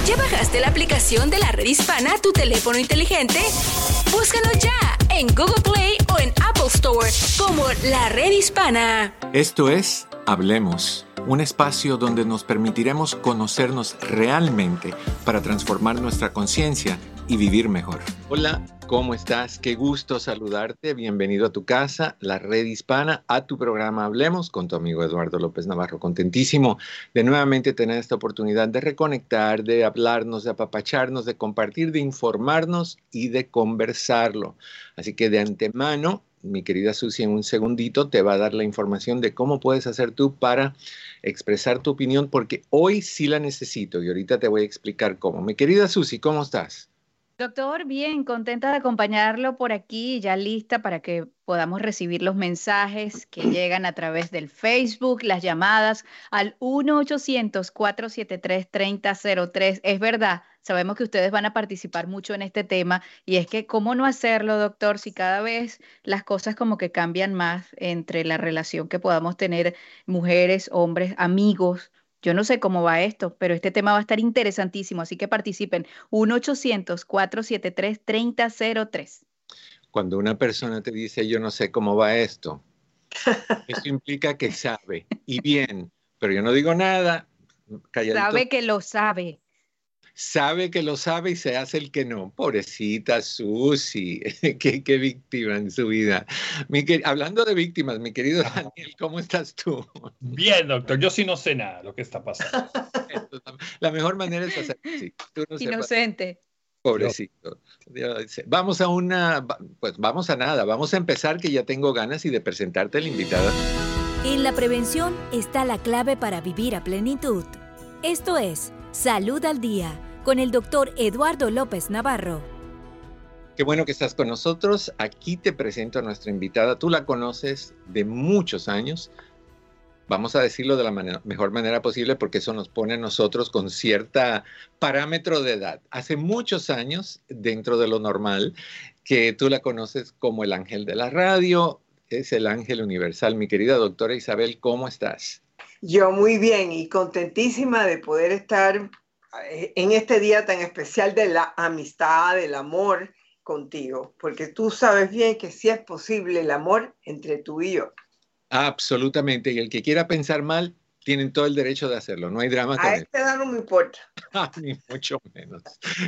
¿Ya bajaste la aplicación de la Red Hispana a tu teléfono inteligente? Búscanos ya en Google Play o en Apple Store como La Red Hispana. Esto es Hablemos, un espacio donde nos permitiremos conocernos realmente para transformar nuestra conciencia y vivir mejor. Hola, ¿cómo estás? Qué gusto saludarte. Bienvenido a tu casa, La Red Hispana, a tu programa Hablemos con tu amigo Eduardo López Navarro. Contentísimo de nuevamente tener esta oportunidad de reconectar, de hablarnos, de apapacharnos, de compartir, de informarnos y de conversarlo. Así que de antemano, mi querida Susi, en un segundito te va a dar la información de cómo puedes hacer tú para expresar tu opinión, porque hoy sí la necesito y ahorita te voy a explicar cómo. Mi querida Susi, ¿cómo estás? Doctor, bien, contenta de acompañarlo por aquí, ya lista para que podamos recibir los mensajes que llegan a través del Facebook, las llamadas al 1-800-473-3003. Es verdad, sabemos que ustedes van a participar mucho en este tema y es que, ¿cómo no hacerlo, doctor, si cada vez las cosas como que cambian más entre la relación que podamos tener mujeres, hombres, amigos? Yo no sé cómo va esto, pero este tema va a estar interesantísimo, así que participen. 1-800-473-3003. Cuando una persona te dice, yo no sé cómo va esto, eso implica que sabe y bien, pero yo no digo nada, calladito. Sabe que lo sabe. Sabe que lo sabe y se hace el que no. Pobrecita Susi, qué víctima en su vida. Hablando de víctimas, mi querido Daniel, ¿cómo estás tú? Bien, doctor, yo sí no sé nada de lo que está pasando. La mejor manera es hacer así. Tú no sepas. Inocente. Pobrecito. Vamos a vamos a nada. Vamos a empezar, que ya tengo ganas y de presentarte a la invitada. En la prevención está la clave para vivir a plenitud. Esto es Salud al Día, con el doctor Eduardo López Navarro. Qué bueno que estás con nosotros. Aquí te presento a nuestra invitada. Tú la conoces de muchos años. Vamos a decirlo de la mejor manera posible, porque eso nos pone a nosotros con cierta parámetro de edad. Hace muchos años, dentro de lo normal, que tú la conoces como el ángel de la radio, es el ángel universal. Mi querida doctora Isabel, ¿cómo estás? Yo muy bien y contentísima de poder estar en este día tan especial de la amistad, del amor contigo, porque tú sabes bien que sí es posible el amor entre tú y yo. Absolutamente, y el que quiera pensar mal, tienen todo el derecho de hacerlo, no hay drama con A eso. esta edad no me importa. Ni mucho menos.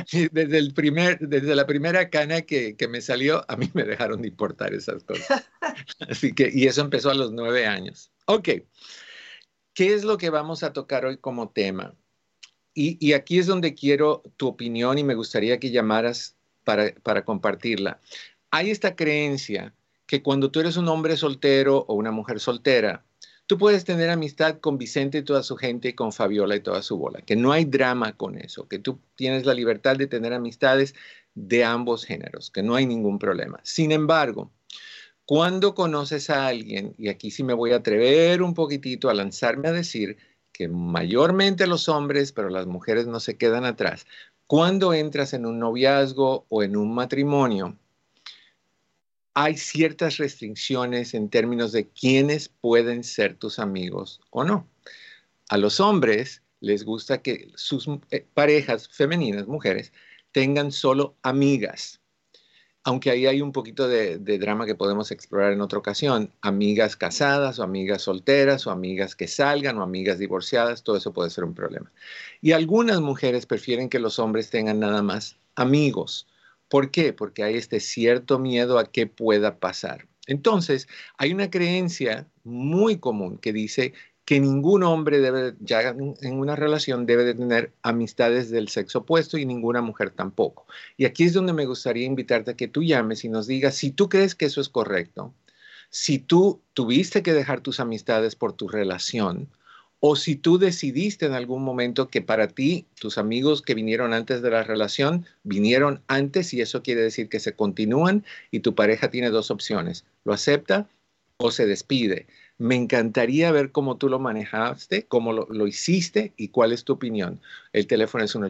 Desde la primera cana que me salió, a mí me dejaron de importar esas cosas. Así que, y eso empezó a los 9 años. Ok, ¿qué es lo que vamos a tocar hoy como tema? Y aquí es donde quiero tu opinión y me gustaría que llamaras para compartirla. Hay esta creencia que cuando tú eres un hombre soltero o una mujer soltera, tú puedes tener amistad con Vicente y toda su gente y con Fabiola y toda su bola, que no hay drama con eso, que tú tienes la libertad de tener amistades de ambos géneros, que no hay ningún problema. Sin embargo, cuando conoces a alguien, y aquí sí me voy a atrever un poquitito a lanzarme a decir que mayormente los hombres, pero las mujeres no se quedan atrás, cuando entras en un noviazgo o en un matrimonio, hay ciertas restricciones en términos de quiénes pueden ser tus amigos o no. A los hombres les gusta que sus parejas femeninas, mujeres, tengan solo amigas. Aunque ahí hay un poquito de drama que podemos explorar en otra ocasión. Amigas casadas o amigas solteras o amigas que salgan o amigas divorciadas, todo eso puede ser un problema. Y algunas mujeres prefieren que los hombres tengan nada más amigos. ¿Por qué? Porque hay este cierto miedo a qué pueda pasar. Entonces, hay una creencia muy común que dice que ningún hombre debe, ya en una relación, debe de tener amistades del sexo opuesto y ninguna mujer tampoco. Y aquí es donde me gustaría invitarte a que tú llames y nos digas si tú crees que eso es correcto, si tú tuviste que dejar tus amistades por tu relación, o si tú decidiste en algún momento que para ti, tus amigos que vinieron antes de la relación, vinieron antes y eso quiere decir que se continúan y tu pareja tiene dos opciones, lo acepta o se despide. Me encantaría ver cómo tú lo manejaste, cómo lo hiciste y cuál es tu opinión. El teléfono es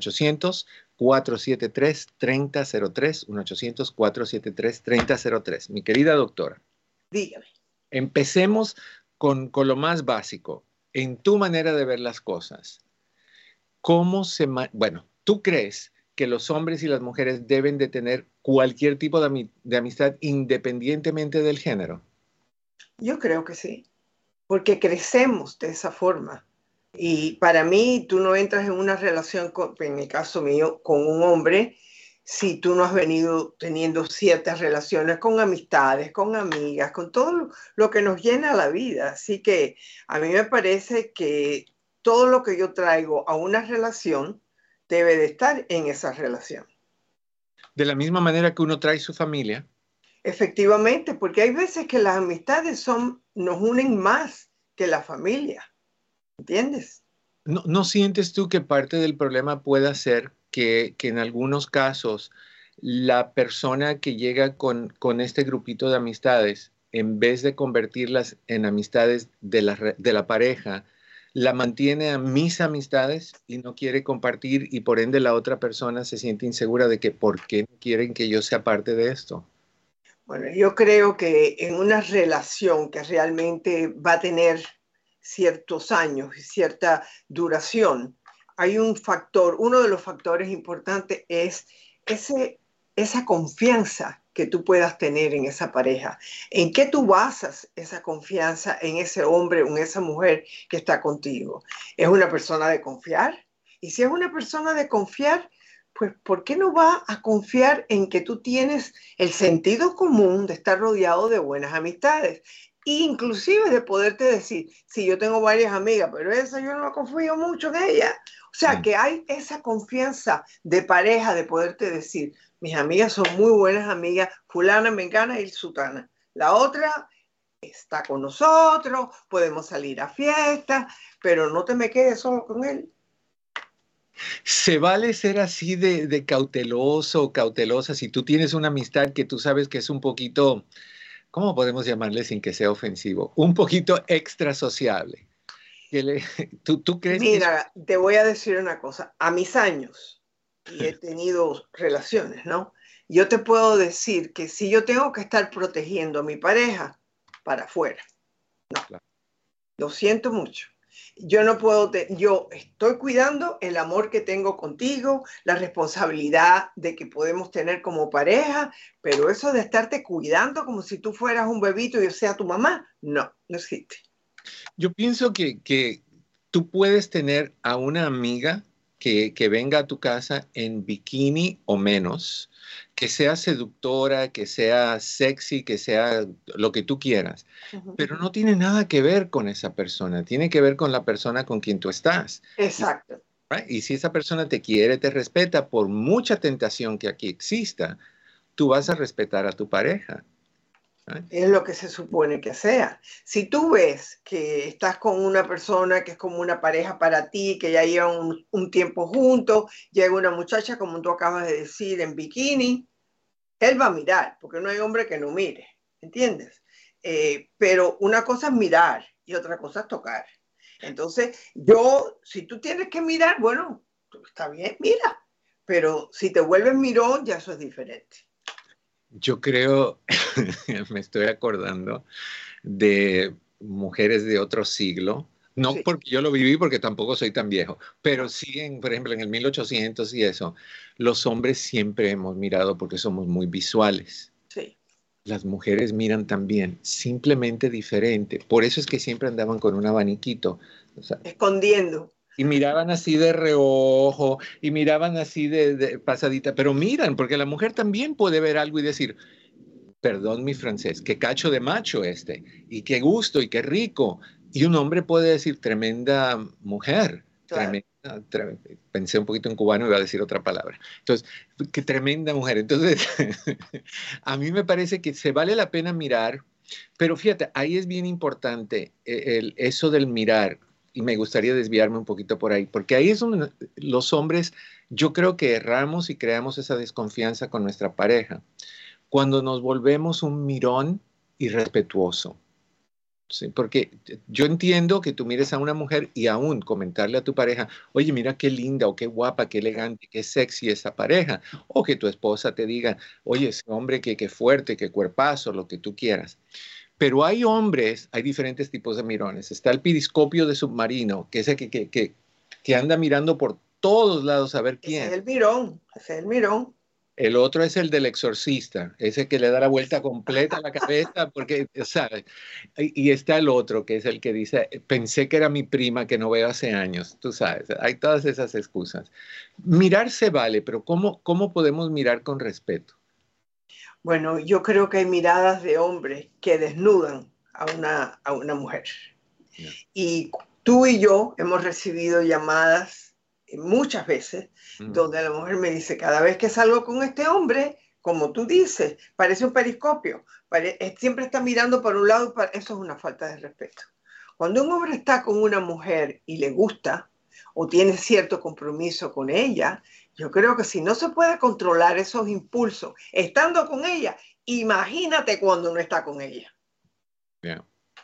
1-800-473-3003, 1-800-473-3003. Mi querida doctora. Dígame. Empecemos con lo más básico. En tu manera de ver las cosas, bueno, ¿tú crees que los hombres y las mujeres deben de tener cualquier tipo de amistad independientemente del género? Yo creo que sí, porque crecemos de esa forma. Y para mí, tú no entras en una relación, en el caso mío, con un hombre, si tú no has venido teniendo ciertas relaciones con amistades, con amigas, con todo lo que nos llena la vida. Así que a mí me parece que todo lo que yo traigo a una relación debe de estar en esa relación. De la misma manera que uno trae su familia. Efectivamente, porque hay veces que las amistades nos unen más que la familia. ¿Entiendes? ¿No sientes tú que parte del problema pueda ser que en algunos casos la persona que llega con este grupito de amistades, en vez de convertirlas en amistades de la pareja, la mantiene a mis amistades y no quiere compartir y por ende la otra persona se siente insegura de que por qué no quieren que yo sea parte de esto? Bueno, yo creo que en una relación que realmente va a tener ciertos años y cierta duración, hay un factor, uno de los factores importantes es esa confianza que tú puedas tener en esa pareja. ¿En qué tú basas esa confianza en ese hombre o en esa mujer que está contigo? ¿Es una persona de confiar? Y si es una persona de confiar, pues ¿por qué no va a confiar en que tú tienes el sentido común de estar rodeado de buenas amistades? Inclusive de poderte decir, sí, yo tengo varias amigas, pero esa yo no confío mucho en ella. O sea, que hay esa confianza de pareja de poderte decir, mis amigas son muy buenas amigas, fulana, mengana y sutana. La otra está con nosotros, podemos salir a fiestas, pero no te me quedes solo con él. ¿Se vale ser así de cauteloso o cautelosa si tú tienes una amistad que tú sabes que es un poquito, ¿cómo podemos llamarle sin que sea ofensivo? Un poquito extra sociable. ¿Tú crees Mira, te voy a decir una cosa. A mis años, y he tenido relaciones, ¿no? Yo te puedo decir que si yo tengo que estar protegiendo a mi pareja, para afuera. No, Claro. Lo siento mucho. Yo no puedo, yo estoy cuidando el amor que tengo contigo, la responsabilidad de que podemos tener como pareja, pero eso de estarte cuidando como si tú fueras un bebito y yo sea tu mamá, no existe. Yo pienso que tú puedes tener a una amiga que venga a tu casa en bikini o menos, que sea seductora, que sea sexy, que sea lo que tú quieras, pero no tiene nada que ver con esa persona, tiene que ver con la persona con quien tú estás. Exacto. Y si esa persona te quiere, te respeta, por mucha tentación que aquí exista, tú vas a respetar a tu pareja. Es lo que se supone que sea. Si tú ves que estás con una persona que es como una pareja para ti, que ya llevan un tiempo juntos, llega una muchacha, como tú acabas de decir, en bikini, él va a mirar, porque no hay hombre que no mire, ¿entiendes? Pero una cosa es mirar y otra cosa es tocar. Entonces, si tú tienes que mirar, bueno, está bien, mira, pero si te vuelves mirón, ya eso es diferente. Yo creo, me estoy acordando de mujeres de otro siglo, no Sí. porque yo lo viví, porque tampoco soy tan viejo, pero sí, por ejemplo, en el 1800 y eso, los hombres siempre hemos mirado porque somos muy visuales. Sí. Las mujeres miran también, simplemente diferente. Por eso es que siempre andaban con un abaniquito. O sea, Escondiendo. y miraban así de reojo, y miraban así de pasadita, pero miran, porque la mujer también puede ver algo y decir, perdón mi francés, qué cacho de macho este, y qué gusto, y qué rico. Y un hombre puede decir, tremenda mujer, Claro. pensé un poquito en cubano y iba a decir otra palabra. Entonces, qué tremenda mujer. Entonces, a mí me parece que se vale la pena mirar, pero fíjate, ahí es bien importante eso del mirar, y me gustaría desviarme un poquito por ahí, porque ahí es donde los hombres, yo creo que erramos y creamos esa desconfianza con nuestra pareja, cuando nos volvemos un mirón irrespetuoso. Sí, porque yo entiendo que tú mires a una mujer y aún comentarle a tu pareja, oye, mira qué linda o qué guapa, qué elegante, qué sexy esa pareja, o que tu esposa te diga, oye, ese hombre qué fuerte, qué cuerpazo, lo que tú quieras. Pero hay hombres, hay diferentes tipos de mirones. Está el periscopio de submarino, que es el que anda mirando por todos lados a ver quién. Ese es el mirón, ese es el mirón. El otro es el del exorcista, ese que le da la vuelta completa a la cabeza, porque, ¿sabes? Y está el otro, que es el que dice, pensé que era mi prima que no veo hace años, tú sabes, hay todas esas excusas. Mirar se vale, pero ¿cómo podemos mirar con respeto? Bueno, yo creo que hay miradas de hombres que desnudan a una mujer. Yeah. Y tú y yo hemos recibido llamadas muchas veces donde la mujer me dice, cada vez que salgo con este hombre, como tú dices, parece un periscopio, siempre está mirando para un lado, eso es una falta de respeto. Cuando un hombre está con una mujer y le gusta o tiene cierto compromiso con ella, yo creo que si no se puede controlar esos impulsos estando con ella, imagínate cuando no está con ella. Yeah.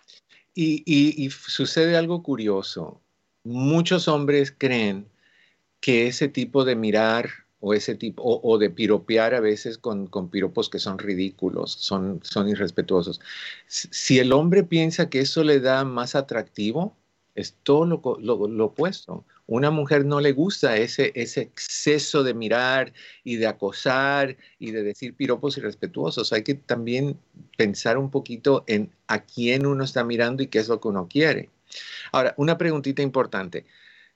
Y sucede algo curioso. Muchos hombres creen que ese tipo de mirar o ese tipo o de piropear a veces con piropos que son ridículos, son irrespetuosos. Si el hombre piensa que eso le da más atractivo, es todo lo opuesto. Una mujer no le gusta ese exceso de mirar y de acosar y de decir piropos irrespetuosos. Hay que también pensar un poquito en a quién uno está mirando y qué es lo que uno quiere. Ahora, una preguntita importante.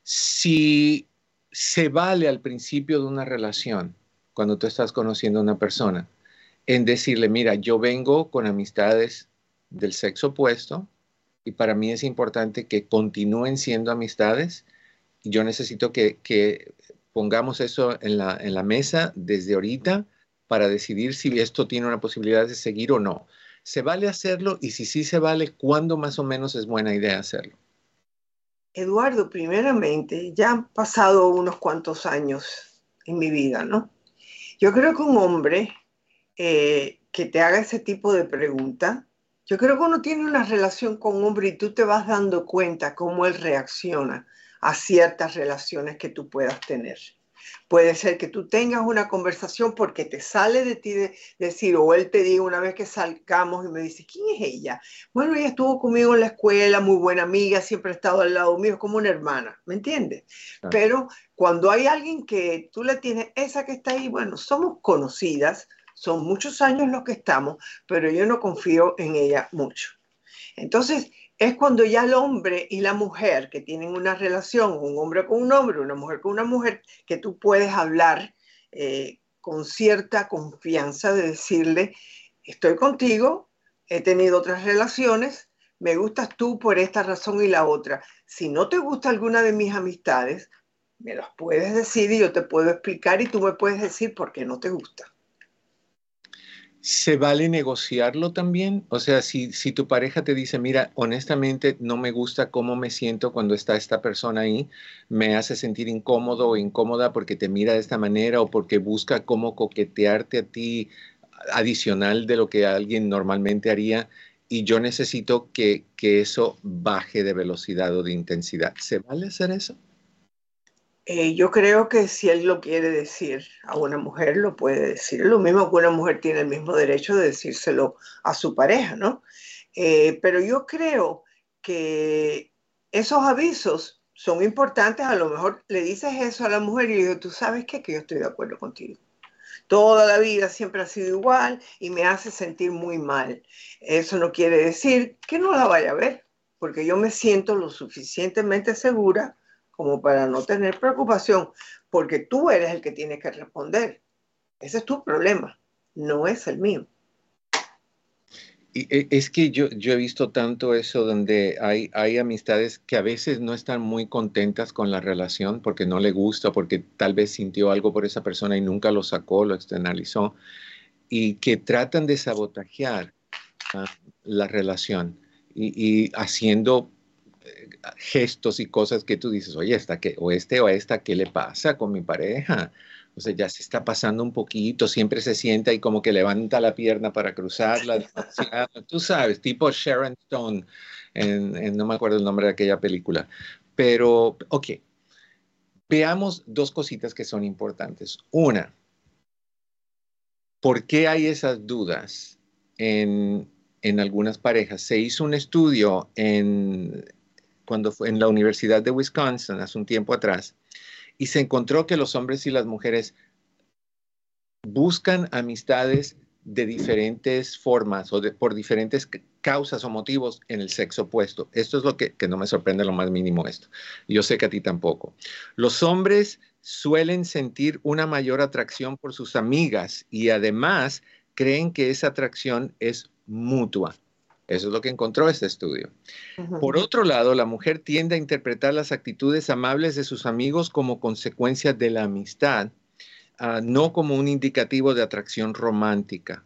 Si se vale al principio de una relación, cuando tú estás conociendo a una persona, en decirle, mira, yo vengo con amistades del sexo opuesto y para mí es importante que continúen siendo amistades y yo necesito que pongamos eso en la mesa desde ahorita para decidir si esto tiene una posibilidad de seguir o no. ¿Se vale hacerlo? Y si sí se vale, ¿cuándo más o menos es buena idea hacerlo? Eduardo, primeramente, ya han pasado unos cuantos años en mi vida, ¿no? Yo creo que un hombre que te haga ese tipo de pregunta, yo creo que uno tiene una relación con un hombre y tú te vas dando cuenta cómo él reacciona a ciertas relaciones que tú puedas tener. Puede ser que tú tengas una conversación porque te sale de ti decir, o él te diga una vez que salgamos y me dice, ¿quién es ella? Bueno, ella estuvo conmigo en la escuela, muy buena amiga, siempre ha estado al lado mío, como una hermana, ¿me entiendes? Claro. Pero cuando hay alguien que tú le tienes, esa que está ahí, bueno, somos conocidas, son muchos años los que estamos, pero yo no confío en ella mucho. Entonces, es cuando ya el hombre y la mujer que tienen una relación, un hombre con un hombre, una mujer con una mujer, que tú puedes hablar con cierta confianza de decirle, estoy contigo, he tenido otras relaciones, me gustas tú por esta razón y la otra. Si no te gusta alguna de mis amistades, me las puedes decir y yo te puedo explicar y tú me puedes decir por qué no te gusta. ¿Se vale negociarlo también? O sea, si tu pareja te dice, mira, honestamente no me gusta cómo me siento cuando está esta persona ahí, me hace sentir incómodo o incómoda porque te mira de esta manera o porque busca cómo coquetearte a ti adicional de lo que alguien normalmente haría y yo necesito que eso baje de velocidad o de intensidad. ¿Se vale hacer eso? Yo creo que si él lo quiere decir a una mujer, lo puede decir. Lo mismo que una mujer tiene el mismo derecho de decírselo a su pareja, ¿no? Pero yo creo que esos avisos son importantes. A lo mejor le dices eso a la mujer y le digo, ¿tú sabes qué? Que yo estoy de acuerdo contigo. Toda la vida siempre ha sido igual y me hace sentir muy mal. Eso no quiere decir que no la vaya a ver, porque yo me siento lo suficientemente segura como para no tener preocupación, porque tú eres el que tiene que responder. Ese es tu problema, no es el mío. Y es que yo he visto tanto eso donde hay amistades que a veces no están muy contentas con la relación porque no le gusta, porque tal vez sintió algo por esa persona y nunca lo sacó, lo externalizó, y que tratan de sabotajear la relación y haciendo gestos y cosas que tú dices, oye, o esta, ¿qué le pasa con mi pareja? O sea, ya se está pasando un poquito, siempre se sienta y como que levanta la pierna para cruzarla. Tú sabes, tipo Sharon Stone, no me acuerdo el nombre de aquella película. Pero, ok, veamos dos cositas que son importantes. Una, ¿por qué hay esas dudas en algunas parejas? Se hizo un estudio cuando fue en la Universidad de Wisconsin hace un tiempo atrás y se encontró que los hombres y las mujeres buscan amistades de diferentes formas o por diferentes causas o motivos en el sexo opuesto. Esto es lo que no me sorprende lo más mínimo esto. Yo sé que a ti tampoco. Los hombres suelen sentir una mayor atracción por sus amigas y además creen que esa atracción es mutua. Eso es lo que encontró este estudio. Por otro lado, la mujer tiende a interpretar las actitudes amables de sus amigos como consecuencia de la amistad, no como un indicativo de atracción romántica.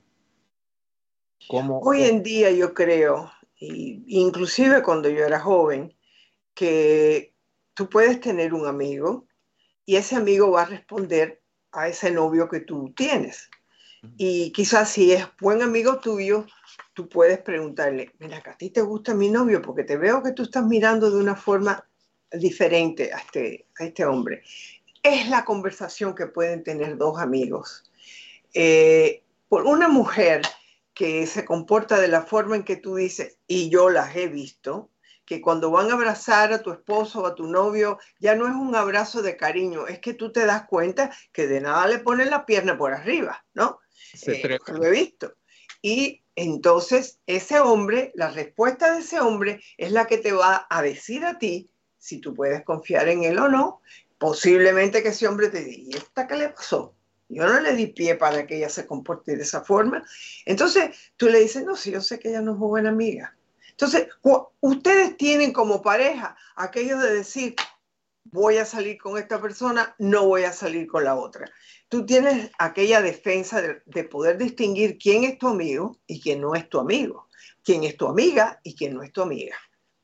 Hoy en día yo creo, inclusive cuando yo era joven, que tú puedes tener un amigo y ese amigo va a responder a ese novio que tú tienes. Y quizás si es buen amigo tuyo, tú puedes preguntarle, mira, ¿a ti te gusta mi novio? Porque te veo que tú estás mirando de una forma diferente a este hombre. Es la conversación que pueden tener dos amigos. Por una mujer que se comporta de la forma en que tú dices, y yo las he visto, que cuando van a abrazar a tu esposo o a tu novio, ya no es un abrazo de cariño, es que tú te das cuenta que de nada le ponen la pierna por arriba, ¿no? Lo he visto. Y entonces ese hombre, la respuesta de ese hombre es la que te va a decir a ti si tú puedes confiar en él o no. Posiblemente que ese hombre te diga, ¿y esta qué le pasó? Yo no le di pie para que ella se comporte de esa forma. Entonces tú le dices, no, sí, yo sé que ella no es muy buena amiga. Entonces, ustedes tienen como pareja aquello de decir, voy a salir con esta persona, no voy a salir con la otra. Tú tienes aquella defensa de poder distinguir quién es tu amigo y quién no es tu amigo, quién es tu amiga y quién no es tu amiga.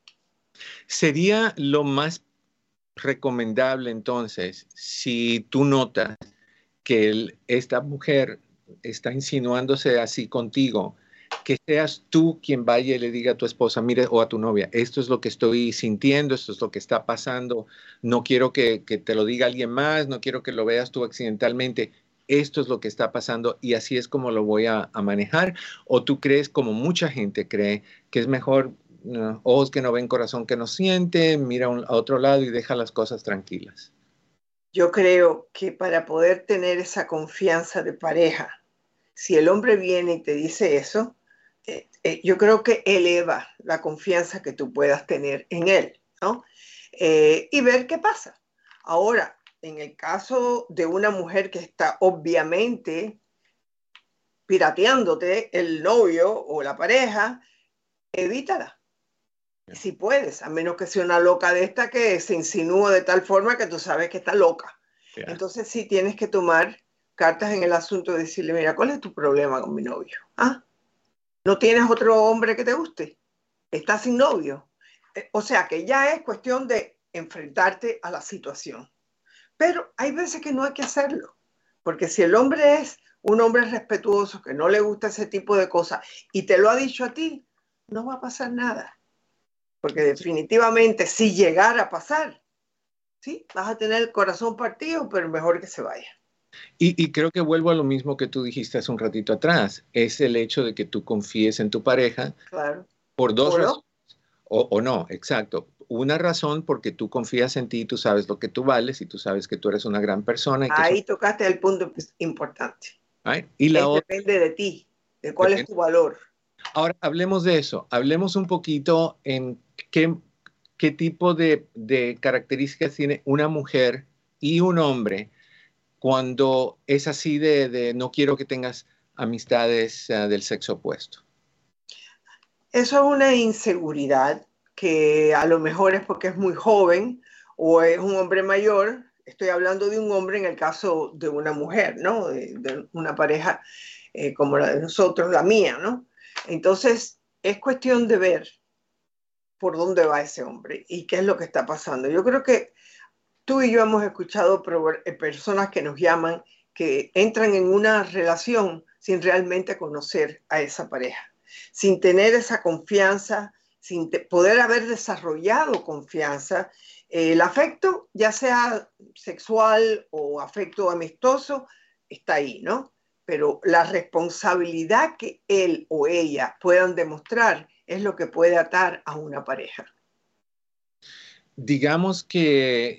Sería lo más recomendable entonces, si tú notas que esta mujer está insinuándose así contigo, que seas tú quien vaya y le diga a tu esposa, mire, o a tu novia, esto es lo que estoy sintiendo, esto es lo que está pasando, no quiero que te lo diga alguien más, no quiero que lo veas tú accidentalmente, esto es lo que está pasando y así es como lo voy a manejar. ¿O tú crees, como mucha gente cree, que es mejor ojos que no ven, corazón que no siente, mira a otro lado y deja las cosas tranquilas? Yo creo que para poder tener esa confianza de pareja, si el hombre viene y te dice eso, yo creo que eleva la confianza que tú puedas tener en él, ¿no? Y ver qué pasa. Ahora, en el caso de una mujer que está obviamente pirateándote el novio o la pareja, evítala. Si puedes, a menos que sea una loca de esta que se insinúa de tal forma que tú sabes que está loca. Yeah. Entonces sí tienes que tomar cartas en el asunto y decirle, mira, ¿cuál es tu problema con mi novio? ¿Ah? ¿No tienes otro hombre que te guste? ¿Estás sin novio? O sea que ya es cuestión de enfrentarte a la situación. Pero hay veces que no hay que hacerlo. Porque si el hombre es un hombre respetuoso, que no le gusta ese tipo de cosas, y te lo ha dicho a ti, no va a pasar nada. Porque definitivamente si llegara a pasar, sí, vas a tener el corazón partido, pero mejor que se vaya. Y creo que vuelvo a lo mismo que tú dijiste hace un ratito atrás, es el hecho de que tú confíes en tu pareja. Claro. Por dos razones. O no, exacto. Una razón porque tú confías en ti, tú sabes lo que tú vales y tú sabes que tú eres una gran persona. Y que ahí tocaste el punto importante. Y la otra, depende de ti, de cuál es tu valor. Ahora, hablemos de eso. Hablemos un poquito en qué tipo de características tiene una mujer y un hombre cuando es así de no quiero que tengas amistades del sexo opuesto. Eso es una inseguridad que a lo mejor es porque es muy joven o es un hombre mayor. Estoy hablando de un hombre en el caso de una mujer, ¿no? De una pareja como la de nosotros, la mía, ¿no? Entonces, es cuestión de ver por dónde va ese hombre y qué es lo que está pasando. Yo creo que tú y yo hemos escuchado personas que nos llaman que entran en una relación sin realmente conocer a esa pareja, sin tener esa confianza, sin poder haber desarrollado confianza. El afecto, ya sea sexual o afecto amistoso, está ahí, ¿no? Pero la responsabilidad que él o ella puedan demostrar es lo que puede atar a una pareja. Digamos que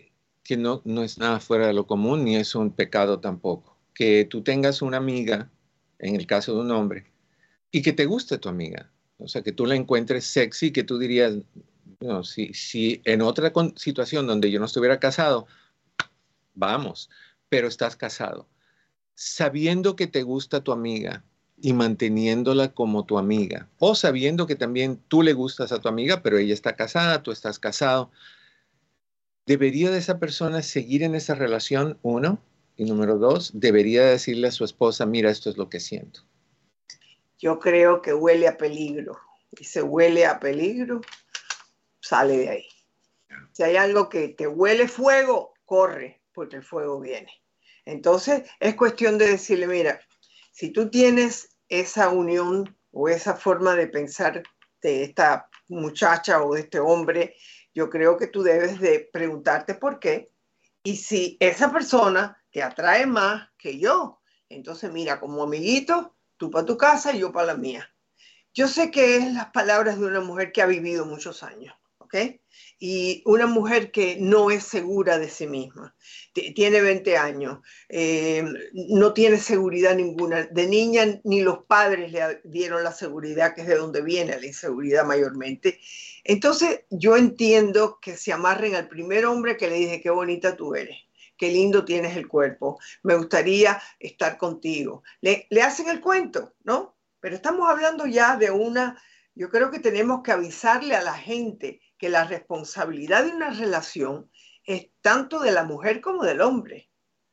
que no es nada fuera de lo común ni es un pecado tampoco. Que tú tengas una amiga, en el caso de un hombre, y que te guste tu amiga. O sea, que tú la encuentres sexy, que tú dirías, no, si en otra situación donde yo no estuviera casado, vamos, pero estás casado. Sabiendo que te gusta tu amiga y manteniéndola como tu amiga, o sabiendo que también tú le gustas a tu amiga, pero ella está casada, tú estás casado, ¿debería de esa persona seguir en esa relación? Uno. Y número dos, ¿debería decirle a su esposa, mira, esto es lo que siento? Yo creo que huele a peligro. Y se huele a peligro, sale de ahí. Si hay algo que te huele fuego, corre, porque el fuego viene. Entonces, es cuestión de decirle, mira, si tú tienes esa unión o esa forma de pensar de esta muchacha o de este hombre, yo creo que tú debes de preguntarte por qué. Y si esa persona te atrae más que yo, entonces mira, como amiguito, tú para tu casa y yo para la mía. Yo sé que es las palabras de una mujer que ha vivido muchos años, ¿ok? Y una mujer que no es segura de sí misma. Tiene 20 años, no tiene seguridad ninguna. De niña ni los padres le dieron la seguridad, que es de donde viene la inseguridad mayormente. Entonces yo entiendo que se amarren al primer hombre que le dice, qué bonita tú eres, qué lindo tienes el cuerpo, me gustaría estar contigo. Le hacen el cuento, ¿no? Pero estamos hablando ya de yo creo que tenemos que avisarle a la gente que la responsabilidad de una relación es tanto de la mujer como del hombre.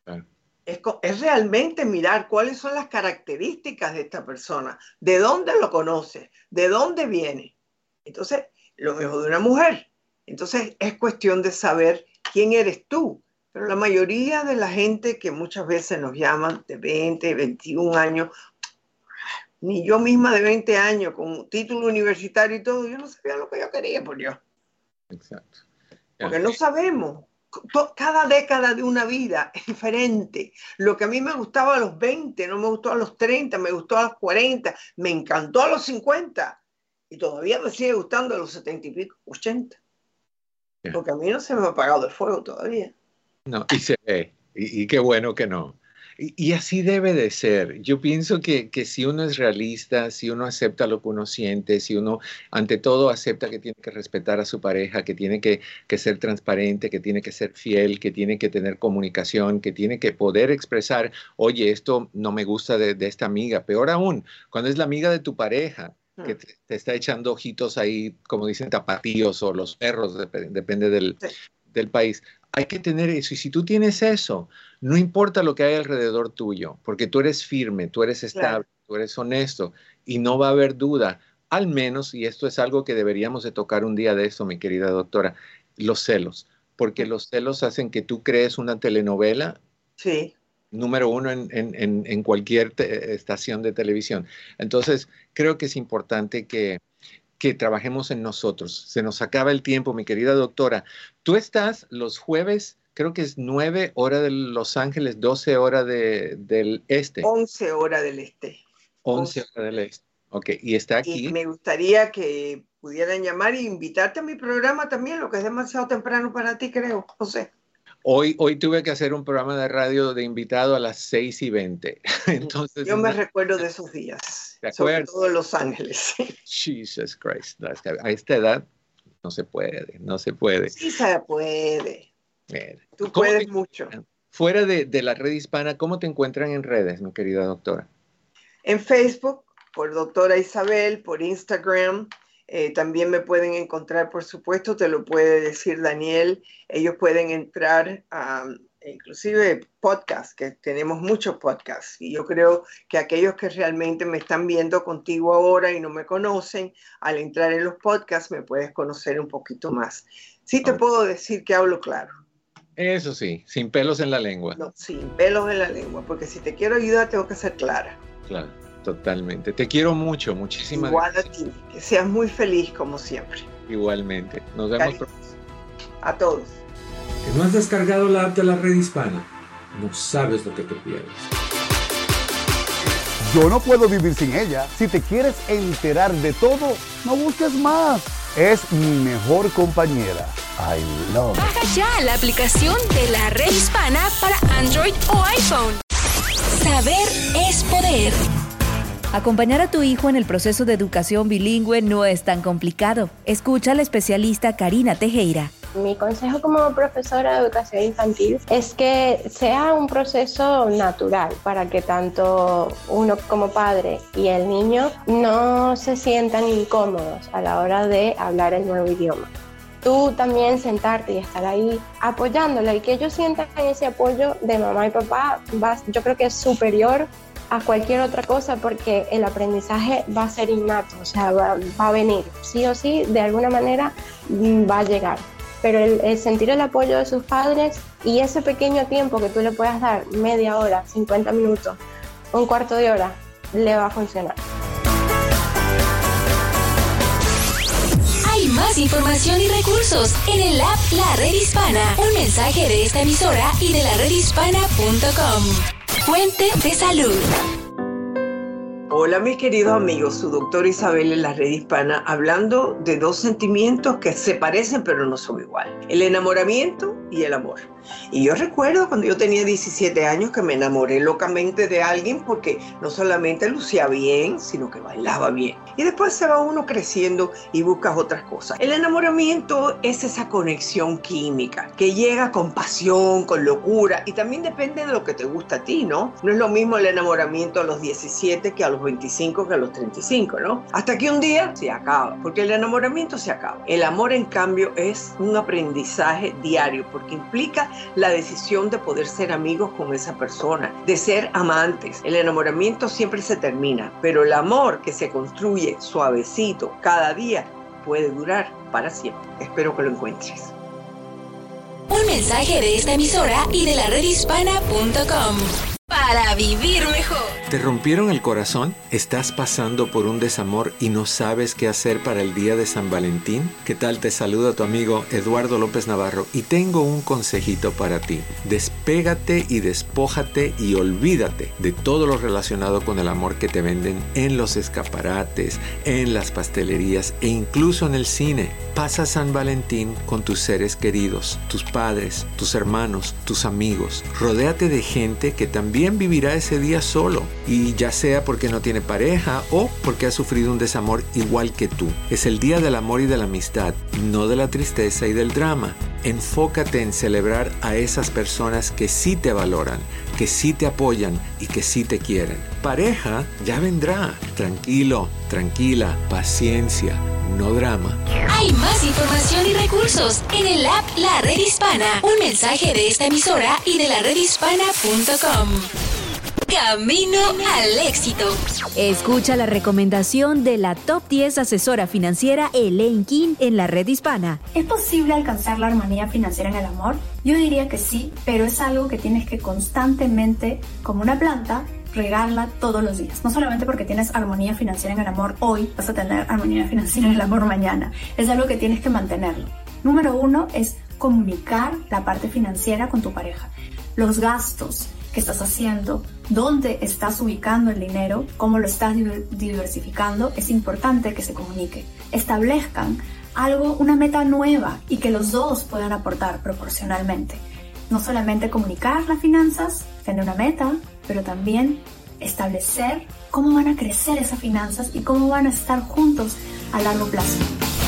Es realmente mirar cuáles son las características de esta persona, de dónde lo conoce, de dónde viene. Entonces, lo mejor de una mujer. Entonces, es cuestión de saber quién eres tú. Pero la mayoría de la gente que muchas veces nos llaman de 20, 21 años, ni yo misma de 20 años, con título universitario y todo, yo no sabía lo que yo quería por Dios. Exacto. Porque no sabemos. Cada década de una vida es diferente. Lo que a mí me gustaba a los 20, no me gustó a los 30, me gustó a los 40, me encantó a los 50 y todavía me sigue gustando a los 70 y pico, 80. Porque a mí no se me ha apagado el fuego todavía. No, y se ve, y qué bueno que no. Y así debe de ser. Yo pienso que si uno es realista, si uno acepta lo que uno siente, si uno ante todo acepta que tiene que respetar a su pareja, que tiene que ser transparente, que tiene que ser fiel, que tiene que tener comunicación, que tiene que poder expresar, oye, esto no me gusta de esta amiga. Peor aún, cuando es la amiga de tu pareja, que te está echando ojitos ahí, como dicen, tapatíos o los perros, depende del país. Hay que tener eso. Y si tú tienes eso, no importa lo que hay alrededor tuyo, porque tú eres firme, tú eres estable, tú eres honesto y no va a haber duda. Al menos, y esto es algo que deberíamos de tocar un día de esto, mi querida doctora, los celos. Porque los celos hacen que tú crees una telenovela. Sí. Número uno en cualquier estación de televisión. Entonces, creo que es importante que trabajemos en nosotros. Se nos acaba el tiempo, mi querida doctora. Tú estás los jueves, creo que es 9 horas de Los Ángeles, 12 horas del este. 11 horas del este. 11 horas del este. Ok, y está aquí. Y me gustaría que pudieran llamar e invitarte a mi programa también, lo que es demasiado temprano para ti, creo, José. Hoy tuve que hacer un programa de radio de invitado a las 6:20. Entonces, yo me recuerdo de esos días, sobre todo en Los Ángeles. Jesus Christ. A esta edad no se puede, no se puede. Sí se puede. Tú puedes mucho. Fuera de la red hispana, ¿cómo te encuentran en redes, mi querida doctora? En Facebook, por Doctora Isabel, por Instagram. También me pueden encontrar, por supuesto, te lo puede decir Daniel. Ellos pueden entrar a inclusive podcasts, que tenemos muchos podcasts. Y yo creo que aquellos que realmente me están viendo contigo ahora y no me conocen, al entrar en los podcasts me puedes conocer un poquito más. Sí te puedo decir que hablo claro. Eso sí, sin pelos en la lengua. No, sin pelos en la lengua, porque si te quiero ayudar tengo que ser clara. Claro. Totalmente. Te quiero mucho. Muchísimas gracias. Igual a ti. Que seas muy feliz como siempre. Igualmente. Nos vemos pronto. A todos. ¿Que no has descargado la app de la Red Hispana? No sabes lo que te pierdes. Yo no puedo vivir sin ella. Si te quieres enterar de todo, no busques más. Es mi mejor compañera. I love it. Baja ya la aplicación de La Red Hispana para Android o iPhone. Saber es poder. Acompañar a tu hijo en el proceso de educación bilingüe no es tan complicado. Escucha a la especialista Karina Tejera. Mi consejo como profesora de educación infantil es que sea un proceso natural para que tanto uno como padre y el niño no se sientan incómodos a la hora de hablar el nuevo idioma. Tú también sentarte y estar ahí apoyándola y que ellos sientan ese apoyo de mamá y papá, yo creo que es superior a cualquier otra cosa porque el aprendizaje va a ser innato, o sea, va a venir, sí o sí, de alguna manera va a llegar. Pero el sentir el apoyo de sus padres y ese pequeño tiempo que tú le puedas dar, media hora, 50 minutos, un cuarto de hora, le va a funcionar. Hay más información y recursos en el app La Red Hispana. Un mensaje de esta emisora y de laredhispana.com. Fuente de salud. Hola mis queridos amigos, su doctora Isabel en La Red Hispana, hablando de dos sentimientos que se parecen pero no son igual: el enamoramiento y el amor. Y yo recuerdo cuando yo tenía 17 años que me enamoré locamente de alguien porque no solamente lucía bien, sino que bailaba bien. Y después se va uno creciendo y buscas otras cosas. El enamoramiento es esa conexión química que llega con pasión, con locura, y también depende de lo que te gusta a ti, ¿no? No es lo mismo el enamoramiento a los 17 que a los 25 que a los 35, ¿no? Hasta que un día se acaba, porque el enamoramiento se acaba. El amor, en cambio, es un aprendizaje diario porque implica la decisión de poder ser amigos con esa persona, de ser amantes. El enamoramiento siempre se termina, pero el amor que se construye suavecito cada día puede durar para siempre. Espero que lo encuentres. Un mensaje de esta emisora y de laredhispana.com. Para vivir mejor. ¿Te rompieron el corazón? ¿Estás pasando por un desamor y no sabes qué hacer para el día de San Valentín? ¿Qué tal? Te saluda tu amigo Eduardo López Navarro y tengo un consejito para ti. Despégate y despójate y olvídate de todo lo relacionado con el amor que te venden en los escaparates, en las pastelerías e incluso en el cine. Pasa San Valentín con tus seres queridos, tus padres, tus hermanos, tus amigos. Rodéate de gente que también vivirá ese día solo, y ya sea porque no tiene pareja o porque ha sufrido un desamor igual que tú. Es el día del amor y de la amistad, no de la tristeza y del drama. Enfócate en celebrar a esas personas que sí te valoran, que sí te apoyan y que sí te quieren. Pareja ya vendrá. Tranquilo, tranquila, paciencia, no drama. Hay más información y recursos en el app La Red Hispana. Un mensaje de esta emisora y de laredhispana.com. Camino al éxito. Escucha la recomendación de la Top 10 asesora financiera Elaine King en La Red Hispana. ¿Es posible alcanzar la armonía financiera en el amor? Yo diría que sí, pero es algo que tienes que constantemente, como una planta, regarla todos los días. No solamente porque tienes armonía financiera en el amor hoy, vas a tener armonía financiera en el amor mañana. Es algo que tienes que mantenerlo. Número 1 es comunicar la parte financiera con tu pareja. Los gastos que estás haciendo, dónde estás ubicando el dinero, cómo lo estás diversificando, es importante que se comunique. Establezcan una meta nueva y que los dos puedan aportar proporcionalmente. No solamente comunicar las finanzas, tener una meta, pero también establecer cómo van a crecer esas finanzas y cómo van a estar juntos a largo plazo.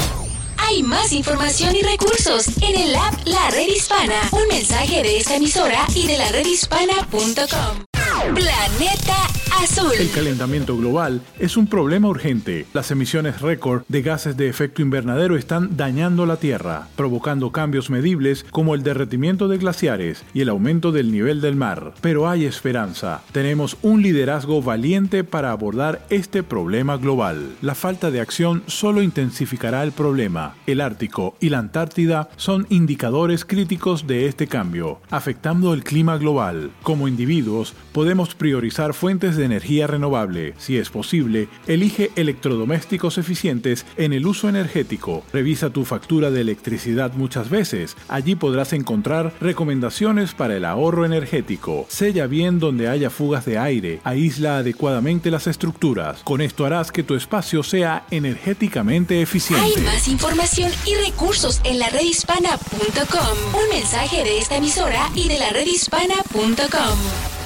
Hay más información y recursos en el app La Red Hispana. Un mensaje de esta emisora y de laredhispana.com. Planeta Azul. El calentamiento global es un problema urgente. Las emisiones récord de gases de efecto invernadero están dañando la Tierra, provocando cambios medibles como el derretimiento de glaciares y el aumento del nivel del mar. Pero hay esperanza. Tenemos un liderazgo valiente para abordar este problema global. La falta de acción solo intensificará el problema. El Ártico y la Antártida son indicadores críticos de este cambio, afectando el clima global. Como individuos, podemos Debemos priorizar fuentes de energía renovable. Si es posible, elige electrodomésticos eficientes en el uso energético. Revisa tu factura de electricidad muchas veces. Allí podrás encontrar recomendaciones para el ahorro energético. Sella bien donde haya fugas de aire. Aísla adecuadamente las estructuras. Con esto harás que tu espacio sea energéticamente eficiente. Hay más información y recursos en la redhispana.com. Un mensaje de esta emisora y de la redhispana.com.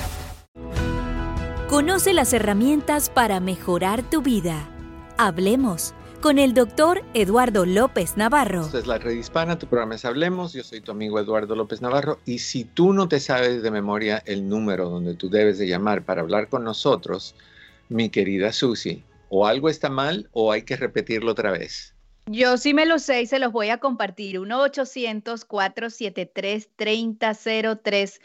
Conoce las herramientas para mejorar tu vida. Hablemos con el doctor Eduardo López Navarro. Esta es la Red Hispana, tu programa es Hablemos. Yo soy tu amigo Eduardo López Navarro. Y si tú no te sabes de memoria el número donde tú debes de llamar para hablar con nosotros, mi querida Susi, o algo está mal o hay que repetirlo otra vez. Yo sí me lo sé y se los voy a compartir. 1-800-473-3003.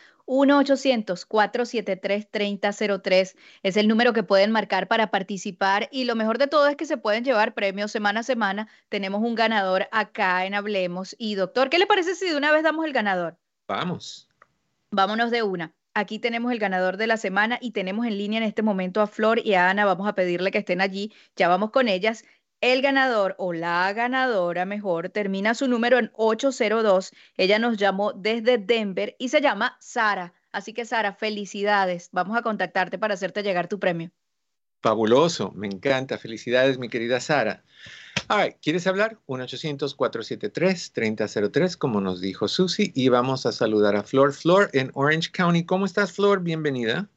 1-800-473-3003 es el número que pueden marcar para participar y lo mejor de todo es que se pueden llevar premios semana a semana. Tenemos un ganador acá en Hablemos. Y doctor, ¿qué le parece si de una vez damos el ganador? Vamos. Vámonos de una. Aquí tenemos el ganador de la semana y tenemos en línea en este momento a Flor y a Ana. Vamos a pedirle que estén allí. Ya vamos con ellas. El ganador o la ganadora, mejor, termina su número en 802. Ella nos llamó desde Denver y se llama Sara. Así que, Sara, felicidades. Vamos a contactarte para hacerte llegar tu premio. Fabuloso, me encanta. Felicidades, mi querida Sara. ¿Quieres hablar? 1-800-473-3003, como nos dijo Susi. Y vamos a saludar a Flor. Flor, en Orange County. ¿Cómo estás, Flor? Bienvenida.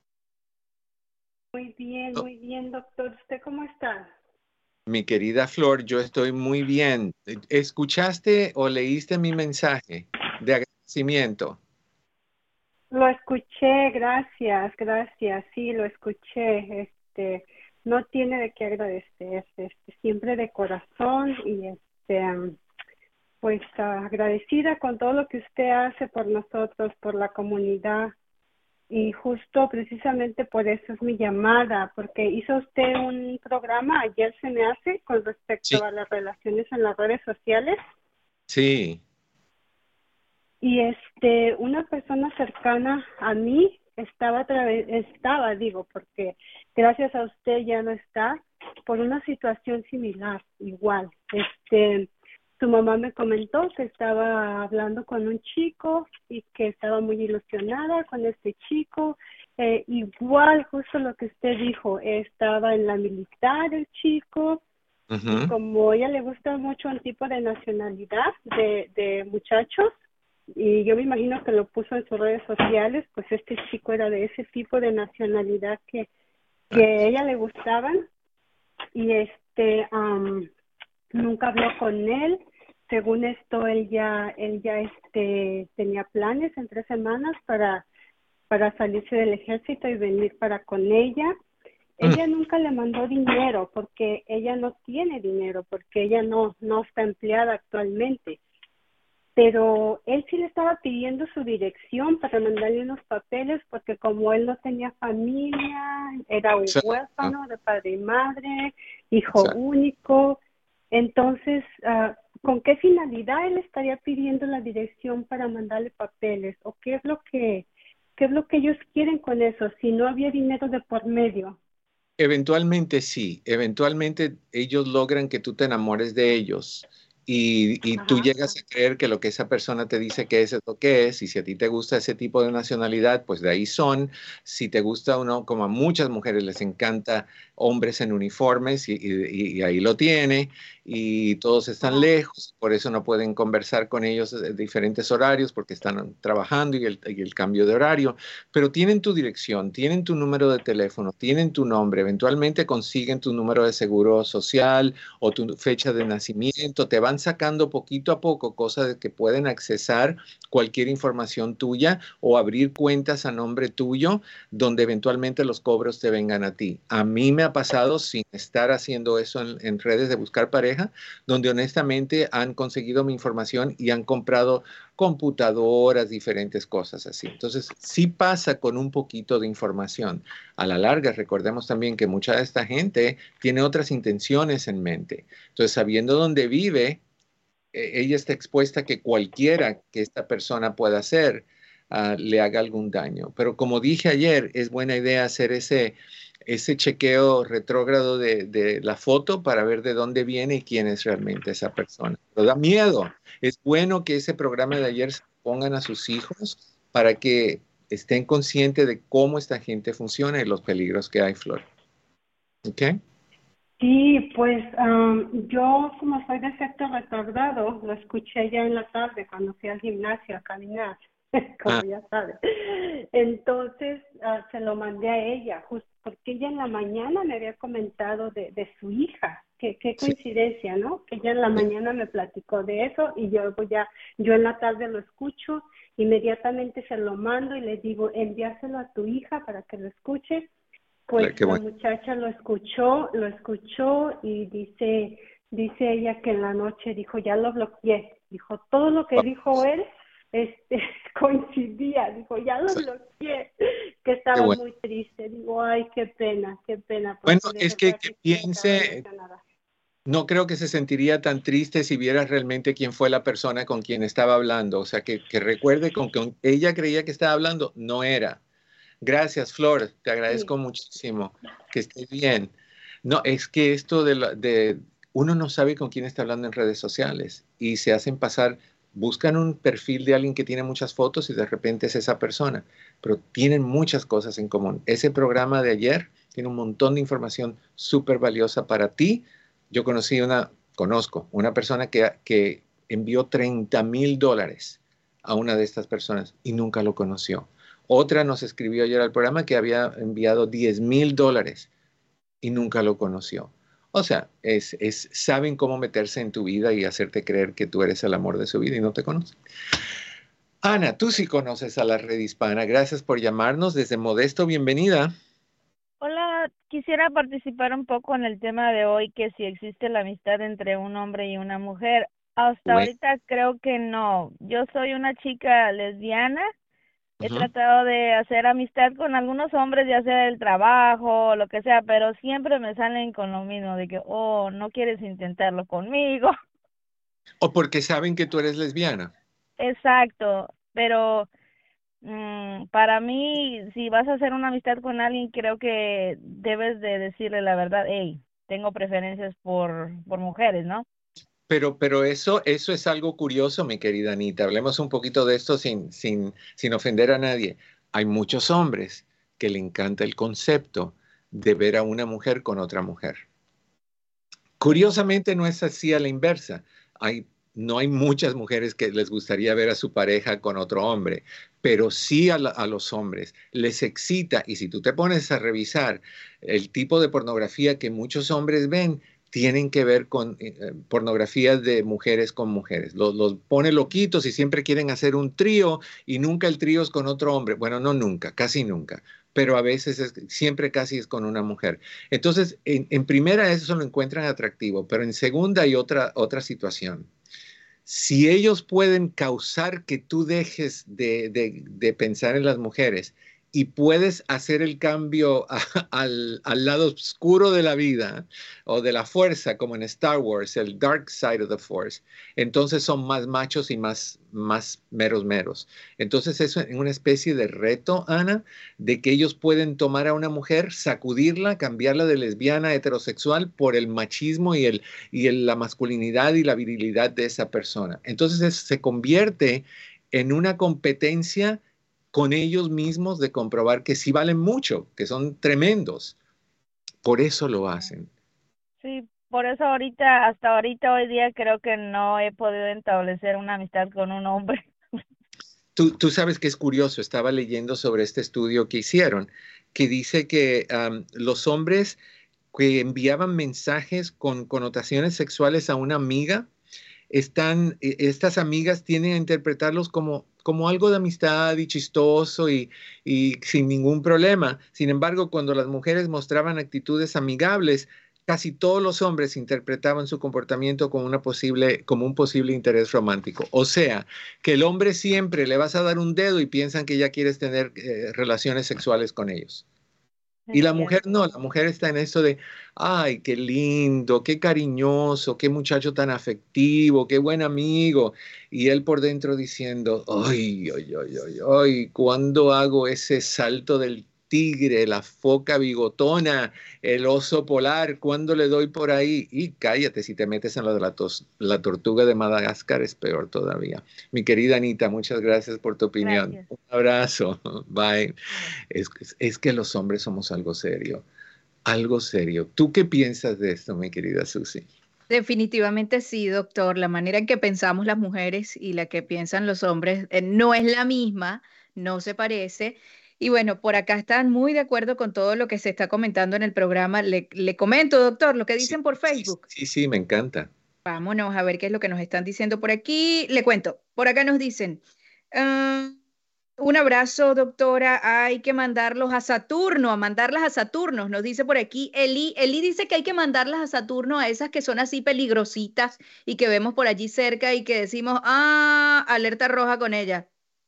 Muy bien, doctor. ¿Usted cómo está? Mi querida Flor, yo estoy muy bien. ¿Escuchaste o leíste mi mensaje de agradecimiento? Lo escuché, gracias. Sí, lo escuché. No tiene de qué agradecer, siempre de corazón y pues agradecida con todo lo que usted hace por nosotros, por la comunidad. Y justo precisamente por eso es mi llamada, porque hizo usted un programa ayer, se me hace, con respecto a las relaciones en las redes sociales. Sí. Y una persona cercana a mí estaba, porque gracias a usted ya no está, por una situación similar, igual. Su mamá me comentó que estaba hablando con un chico y que estaba muy ilusionada con este chico. Igual, justo lo que usted dijo, estaba en la militar el chico. Y como a ella le gusta mucho un tipo de nacionalidad de muchachos, y yo me imagino que lo puso en sus redes sociales, pues este chico era de ese tipo de nacionalidad que a ella le gustaban. Y nunca habló con él. Según esto, él ya tenía planes en 3 semanas para salirse del ejército y venir para con ella. Ella nunca le mandó dinero porque ella no tiene dinero, porque ella no está empleada actualmente. Pero él sí le estaba pidiendo su dirección para mandarle unos papeles porque como él no tenía familia, era un huérfano de padre y madre, hijo único. Entonces, ¿con qué finalidad él estaría pidiendo la dirección para mandarle papeles? ¿O qué es lo que ellos quieren con eso? Si no había dinero de por medio. Eventualmente sí. Eventualmente ellos logran que tú te enamores de ellos. Y tú llegas a creer que lo que esa persona te dice que es lo que es, y si a ti te gusta ese tipo de nacionalidad, pues de ahí son. Si te gusta uno, como a muchas mujeres les encanta hombres en uniformes, y ahí lo tiene, y todos están lejos, por eso no pueden conversar con ellos en diferentes horarios, porque están trabajando y el cambio de horario, pero tienen tu dirección, tienen tu número de teléfono, tienen tu nombre, eventualmente consiguen tu número de seguro social o tu fecha de nacimiento, te van sacando poquito a poco cosas de que pueden accesar cualquier información tuya o abrir cuentas a nombre tuyo donde eventualmente los cobros te vengan a ti. A mí me ha pasado sin estar haciendo eso en redes de buscar pareja, donde honestamente han conseguido mi información y han comprado computadoras, diferentes cosas así. Entonces, sí pasa con un poquito de información. A la larga, recordemos también que mucha de esta gente tiene otras intenciones en mente. Entonces, sabiendo dónde vive, ella está expuesta a que cualquiera que esta persona pueda hacer, le haga algún daño. Pero como dije ayer, es buena idea hacer ese chequeo retrógrado de la foto para ver de dónde viene y quién es realmente esa persona. Pero da miedo. Es bueno que ese programa de ayer se pongan a sus hijos para que estén conscientes de cómo esta gente funciona y los peligros que hay, Flor. ¿Ok? Sí, pues yo como soy de efecto retardado, lo escuché ya en la tarde cuando fui al gimnasio a caminar, como ya sabes. Entonces se lo mandé a ella, justo porque ella en la mañana me había comentado de su hija. Qué coincidencia, ¿no? Que ella en la mañana me platicó de eso y yo en la tarde lo escucho, inmediatamente se lo mando y le digo, envíaselo a tu hija para que lo escuche. Pues la muchacha lo escuchó y dice ella que en la noche dijo, ya lo bloqueé. Dijo, todo lo que dijo él coincidía. Dijo, ya lo bloqueé. Que estaba muy triste. Digo, ay, qué pena. Bueno, es que piense, no creo que se sentiría tan triste si viera realmente quién fue la persona con quien estaba hablando. O sea, que recuerde con que ella creía que estaba hablando, no era. Gracias, Flor, te agradezco muchísimo, que estés bien. No, es que esto uno no sabe con quién está hablando en redes sociales y se hacen pasar, buscan un perfil de alguien que tiene muchas fotos y de repente es esa persona, pero tienen muchas cosas en común. Ese programa de ayer tiene un montón de información súper valiosa para ti. Yo conozco una persona que envió $30,000 a una de estas personas y nunca lo conoció. Otra nos escribió ayer al programa que había enviado $10,000 y nunca lo conoció. O sea, saben cómo meterse en tu vida y hacerte creer que tú eres el amor de su vida y no te conocen. Ana, tú sí conoces a la Red Hispana. Gracias por llamarnos desde Modesto. Bienvenida. Hola, quisiera participar un poco en el tema de hoy, que si existe la amistad entre un hombre y una mujer. Hasta ahorita creo que no. Yo soy una chica lesbiana. He tratado de hacer amistad con algunos hombres, ya sea del trabajo o lo que sea, pero siempre me salen con lo mismo, de que, no quieres intentarlo conmigo. O porque saben que tú eres lesbiana. Exacto, pero para mí, si vas a hacer una amistad con alguien, creo que debes de decirle la verdad, hey, tengo preferencias por mujeres, ¿no? Pero eso es algo curioso, mi querida Anita. Hablemos un poquito de esto sin ofender a nadie. Hay muchos hombres que le encanta el concepto de ver a una mujer con otra mujer. Curiosamente no es así a la inversa. No hay muchas mujeres que les gustaría ver a su pareja con otro hombre, pero sí a los hombres les excita. Y si tú te pones a revisar el tipo de pornografía que muchos hombres ven, tienen que ver con pornografías de mujeres con mujeres. Los pone loquitos y siempre quieren hacer un trío y nunca el trío es con otro hombre. Bueno, no nunca, casi nunca, pero a veces siempre casi es con una mujer. Entonces, en primera eso lo encuentran atractivo, pero en segunda hay otra situación. Si ellos pueden causar que tú dejes de pensar en las mujeres y puedes hacer el cambio al lado oscuro de la vida o de la fuerza, como en Star Wars, el dark side of the force, entonces son más machos y más meros. Entonces eso es una especie de reto, Ana, de que ellos pueden tomar a una mujer, sacudirla, cambiarla de lesbiana a heterosexual por el machismo y la masculinidad y la virilidad de esa persona. Entonces se convierte en una competencia con ellos mismos de comprobar que sí valen mucho, que son tremendos. Por eso lo hacen. Sí, por eso hasta ahorita hoy día creo que no he podido establecer una amistad con un hombre. Tú sabes que es curioso, estaba leyendo sobre este estudio que hicieron, que dice que los hombres que enviaban mensajes con connotaciones sexuales a una amiga, estas amigas tienden a interpretarlos como algo de amistad y chistoso y sin ningún problema. Sin embargo, cuando las mujeres mostraban actitudes amigables, casi todos los hombres interpretaban su comportamiento como un posible interés romántico. O sea, que el hombre siempre le vas a dar un dedo y piensan que ya quieres tener relaciones sexuales con ellos. Y la mujer no, la mujer está en esto de, ay, qué lindo, qué cariñoso, qué muchacho tan afectivo, qué buen amigo. Y él por dentro diciendo, ay, ay, ay, ay, ay, ¿cuándo hago ese salto del tigre, la foca bigotona, el oso polar? ¿Cuándo le doy por ahí? Y cállate, si te metes en lo de la tortuga de Madagascar es peor todavía. Mi querida Anita, muchas gracias por tu opinión. Gracias. Un abrazo. Bye. Es que los hombres somos algo serio. Algo serio. ¿Tú qué piensas de esto, mi querida Susi? Definitivamente sí, doctor. La manera en que pensamos las mujeres y la que piensan los hombres no es la misma, no se parece. Y bueno, por acá están muy de acuerdo con todo lo que se está comentando en el programa. Le comento, doctor, lo que dicen por Facebook. Sí, me encanta. Vámonos a ver qué es lo que nos están diciendo por aquí. Le cuento, por acá nos dicen, ah, un abrazo, doctora. Hay que mandarlos a Saturno, a mandarlas a Saturno. Nos dice por aquí Eli. Eli dice que hay que mandarlas a Saturno, a esas que son así peligrositas y que vemos por allí cerca y que decimos, alerta roja con ella.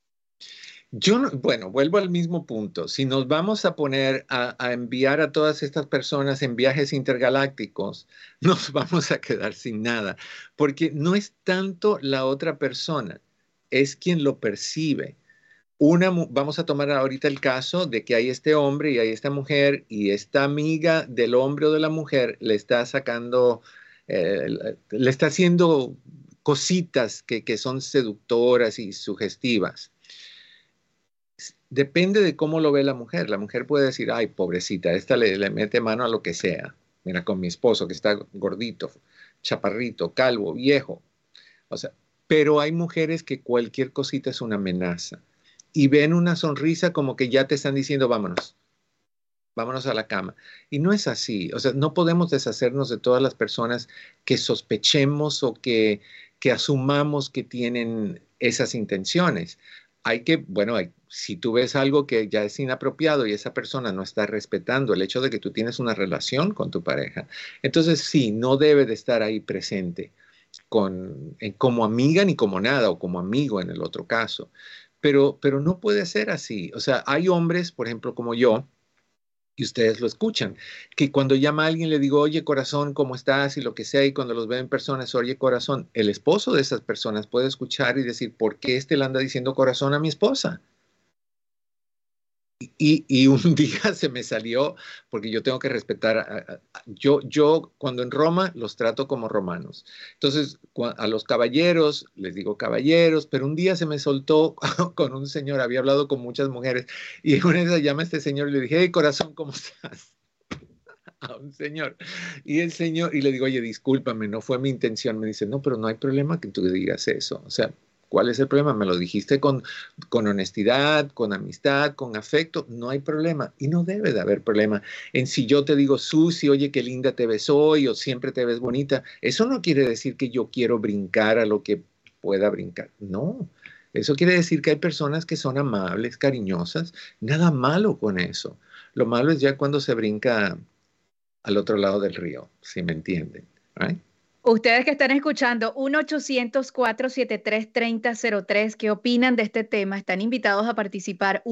Yo no, bueno, vuelvo al mismo punto. Si nos vamos a poner a enviar a todas estas personas en viajes intergalácticos, nos vamos a quedar sin nada, porque no es tanto la otra persona, es quien lo percibe. Vamos a tomar ahorita el caso de que hay este hombre y hay esta mujer y esta amiga del hombre o de la mujer le está sacando, le está haciendo cositas que son seductoras y sugestivas. Depende de cómo lo ve la mujer. La mujer puede decir, ay, pobrecita, esta le mete mano a lo que sea. Mira, con mi esposo que está gordito, chaparrito, calvo, viejo. O sea, pero hay mujeres que cualquier cosita es una amenaza. Y ven una sonrisa como que ya te están diciendo, vámonos a la cama. Y no es así. O sea, no podemos deshacernos de todas las personas que sospechemos o que asumamos que tienen esas intenciones. Si tú ves algo que ya es inapropiado y esa persona no está respetando el hecho de que tú tienes una relación con tu pareja, entonces sí, no debe de estar ahí presente como amiga ni como nada, o como amigo en el otro caso. Pero no puede ser así. O sea, hay hombres, por ejemplo, como yo, y ustedes lo escuchan, que cuando llama a alguien le digo, oye, corazón, ¿cómo estás? Y lo que sea, y cuando los veo en persona es, oye, corazón. El esposo de esas personas puede escuchar y decir, ¿por qué le anda diciendo corazón a mi esposa? Y un día se me salió, porque yo tengo que respetar, yo cuando en Roma los trato como romanos. Entonces, a los caballeros les digo caballeros, pero un día se me soltó con un señor, había hablado con muchas mujeres, y una de esas llama a este señor y le dije, hey, corazón, ¿cómo estás? A un señor. Y le digo, oye, discúlpame, no fue mi intención. Me dice, no, pero no hay problema que tú digas eso. O sea, ¿cuál es el problema? Me lo dijiste con honestidad, con amistad, con afecto, no hay problema. Y no debe de haber problema. En si yo te digo, Susi, oye, qué linda te ves hoy, o siempre te ves bonita, eso no quiere decir que yo quiero brincar a lo que pueda brincar. No, eso quiere decir que hay personas que son amables, cariñosas, nada malo con eso. Lo malo es ya cuando se brinca al otro lado del río, si me entienden, ¿right? Ustedes que están escuchando, 1-800-473-3003, ¿qué opinan de este tema? Están invitados a participar,